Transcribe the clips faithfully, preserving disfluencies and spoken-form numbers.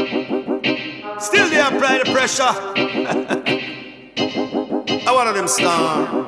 Still they apply the pressure. I one of them star.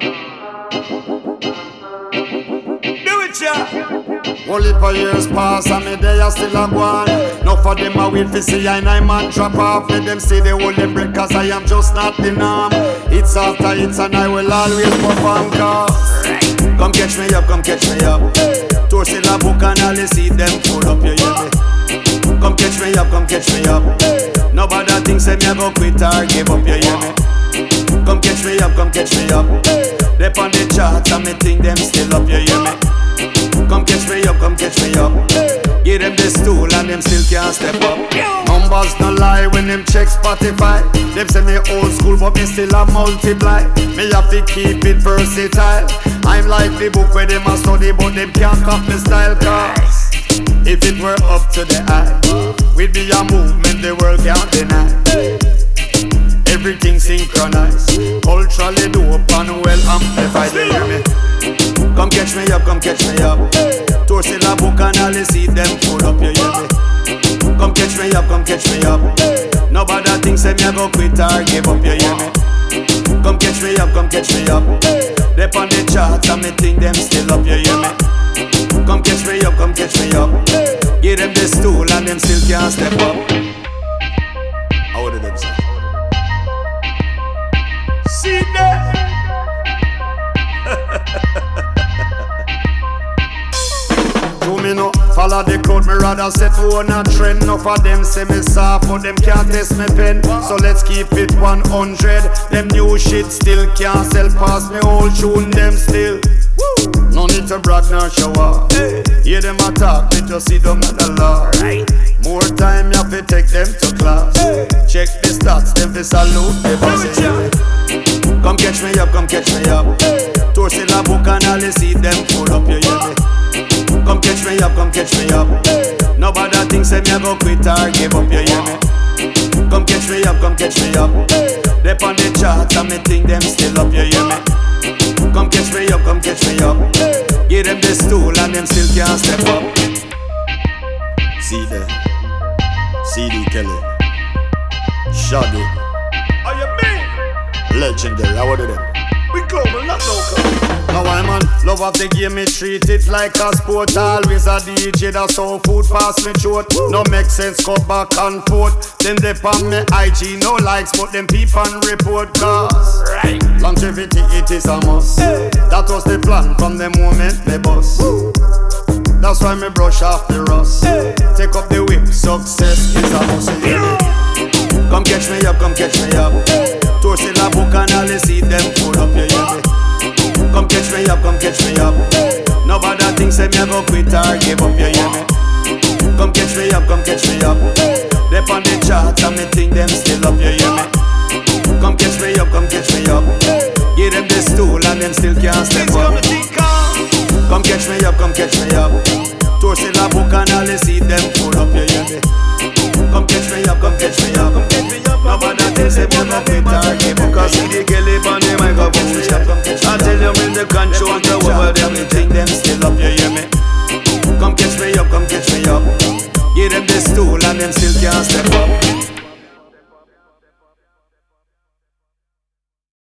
Do it, yeah. Only for years pass and me they are still a gone. Enough of them a wait for see I nine man drop off. Let them see the whole them break cause I am just not the norm. It's after it's and I will always perform cause come catch me up, come catch me up. Tour still a book and all you see them full up, you hear me? Come catch me up, come catch me up. Nobody thinks say me a go quit or give up, you hear me? Come catch me up, come catch me up. They on the charts and me think them still up, you hear me? Come catch me up, come catch me up. Give them the stool and them still can't step up. Numbers no lie when them check Spotify. Them say me old school but me still a multiply. Me have to keep it versatile. I'm like the book where them a study but them can't copy style cause if it were up to the eye, we'd be a movement the world can't deny. Everything synchronized, culturally dope and well amplified, you hear me? Come catch me up, come catch me up. Tour still a book and all you see them full up, you hear me? Come catch me up, come catch me up. Nobody thinks say me a go quit or give up, you hear me? Come catch me up, come catch me up. They on the charts and me think them still up, you hear me? Come catch me up, come catch me up. Give them the stool and them still can't step up. How did them say? See that? Do me no follow the crowd, me rather set for a trend. Enough of them say me soft, but them can't test me pen. So let's keep it one hundred. Them new shit still can't sell past me old tune them still. No need to brag nor show off. Hear them attack, me just see them at the law. More time you have to take them to class. Check the stats, them fi salute the boss. Come catch me up, come catch me up. Tour still a book and all you see them full up, you hear me? Come catch me up, come catch me up. Nobody thinks say me a go quit or give up, you hear me? Come catch me up, come catch me up. They on the charts and me think them still up, you hear me? Come catch me up, come catch me up. Give them the stool and them still can't step up. See there, C D Kelly, Shadow. How you mean? Legendary, how are them? We global, not local. Now I'm on love of the game, me treat it like a sport. Always a D J that's so food pass me throat. No make sense, go back and forth. Them they on me I G, no likes, but them people and report cause right. Longevity it is a must. Hey. That was the plan from the moment they bust. Woo. That's why me brush off the rust. Hey. Take up the whip, success is a must. Yeah. Come catch me up, come catch me up. Hey. Tour still a book and all you see them full up, you hear me? Come catch me up, come catch me up. Nobody thinks say me a go quit or give up, you hear me? Come catch me up, come catch me up. They on the charts and me think them still up, you hear me? Come catch me up, come catch me up. Give them the stool and them still can't step up. Come catch me up, come catch me up. Tour still a book and all you see them full up, you hear me? Come catch me up, come catch me up. Nobody thinks say me a go quit or give up. Cause see the girl on the microphone. I tell you when the control